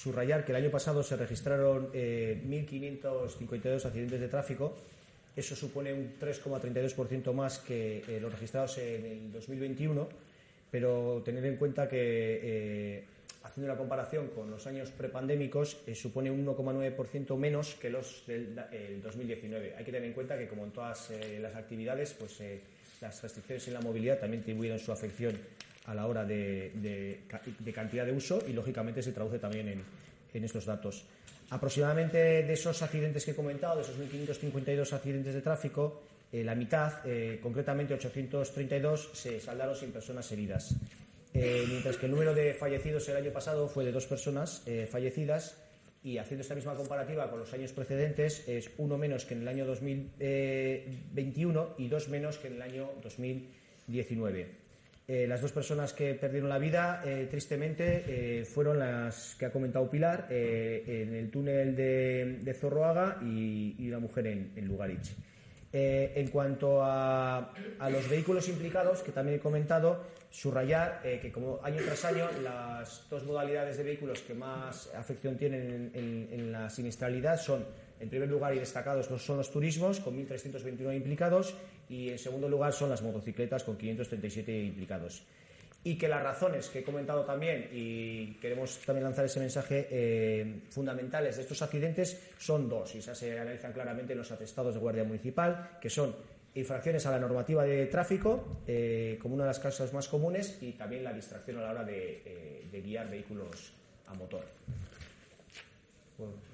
subrayar que el año pasado se registraron 1.552 accidentes de tráfico. Eso supone un 3,32% más que los registrados en el 2021, pero tener en cuenta que, haciendo una comparación con los años prepandémicos, supone un 1,9% menos que los del 2019. Hay que tener en cuenta que, como en todas las actividades, pues las restricciones en la movilidad también tuvieron su afección a la hora de cantidad de uso y, lógicamente, se traduce también en estos datos. Aproximadamente de esos accidentes que he comentado, de esos 1.552 accidentes de tráfico, la mitad, concretamente 832, se saldaron sin personas heridas. Mientras que el número de fallecidos el año pasado fue de 2 personas fallecidas, y haciendo esta misma comparativa con los años precedentes, es 1 menos que en el año 2021 y 2 menos que en el año 2019. Las 2 personas que perdieron la vida, tristemente, fueron las que ha comentado Pilar, en el túnel de Zorroaga, y una mujer en Lugaritz. En cuanto a los vehículos implicados, que también he comentado, subrayar que, como año tras año, las 2 modalidades de vehículos que más afección tienen en la siniestralidad son, en primer lugar y destacados, son los turismos, con 1.329 implicados, y en segundo lugar son las motocicletas, con 537 implicados. Y que las razones que he comentado también, y queremos también lanzar ese mensaje, fundamentales de estos accidentes, son 2, y esas se analizan claramente en los atestados de Guardia Municipal, que son infracciones a la normativa de tráfico, como una de las causas más comunes, y también la distracción a la hora de guiar vehículos a motor. Bueno,